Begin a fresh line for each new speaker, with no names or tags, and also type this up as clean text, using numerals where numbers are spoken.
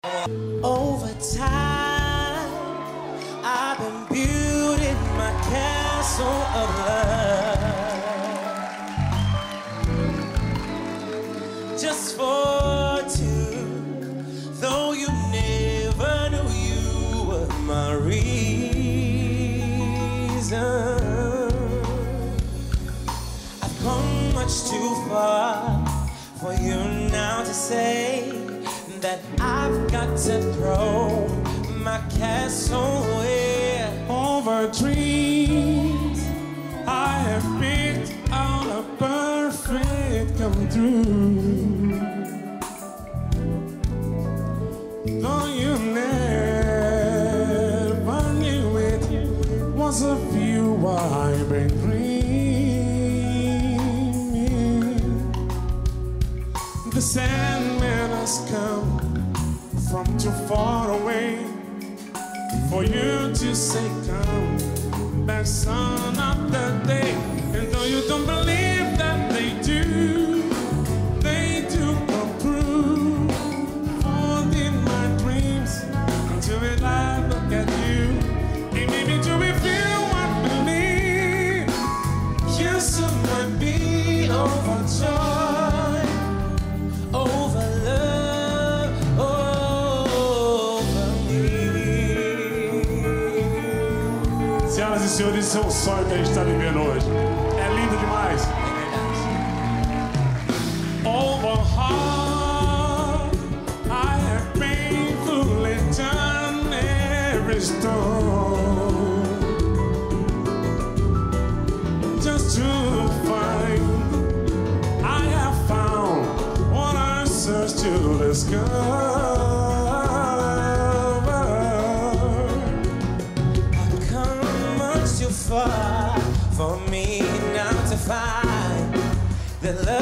Over time, I've been building my castle of love just for two, though you never knew you were my reason. I've come much too far for you now to say that I've got to throw my castle away.
Over dreams I have picked out a perfect come true. Though you never knew it was a view I've been dreaming. The Sandman has come from too far away for you to say come back some other day. And though you don't believe that they do come true. Haunting my dreams until I look at you. It made me to feel what believe. You soon might be overjoyed over love, over me. Senhoras e senhores, esse é o sonho que a gente está vivendo hoje. É lindo demais. Over heart, I have painfully done every stone just to find I have found what I searched to discover.
I've come much too far for me now to find that love